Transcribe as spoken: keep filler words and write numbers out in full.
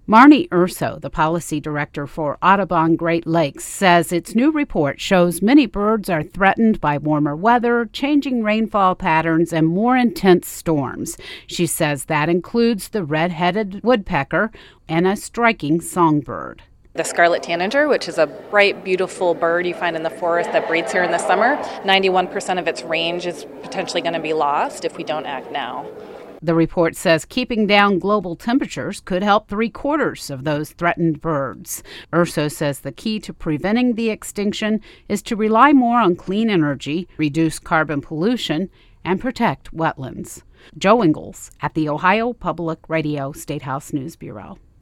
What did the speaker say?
Marnie Urso, the policy director for Audubon Great Lakes, says its new report shows many birds are threatened by warmer weather, changing rainfall patterns, and more intense storms. She says that includes the red-headed woodpecker and a striking songbird. The scarlet tanager, which is a bright, beautiful bird you find in the forest that breeds here in the summer, ninety-one percent of its range is potentially going to be lost if we don't act now. The report says keeping down global temperatures could help three-quarters of those threatened birds. Urso says the key to preventing the extinction is to rely more on clean energy, reduce carbon pollution, and protect wetlands. Joe Ingles at the Ohio Public Radio State House News Bureau.